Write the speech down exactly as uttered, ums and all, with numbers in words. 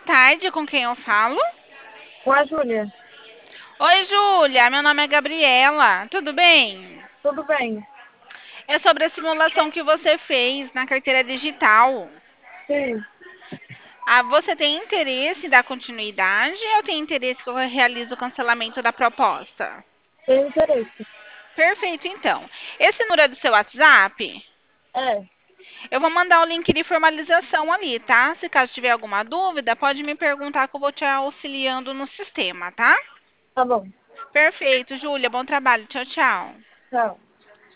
tarde, com quem eu falo? Com a Júlia. Oi, Júlia, meu nome é Gabriela, tudo bem? Tudo bem? É sobre a simulação que você fez na carteira digital. Sim, Ah, você tem interesse em dar continuidade ou tem interesse que eu realize o cancelamento da proposta? tenho interesse. Perfeito, então. Esse número é do seu WhatsApp? É, Eu vou mandar o link de formalização ali, tá? Se caso tiver alguma dúvida, pode me perguntar que eu vou te auxiliando no sistema, tá? tá bom. Perfeito, Júlia, bom trabalho. Tchau, tchau. Tchau.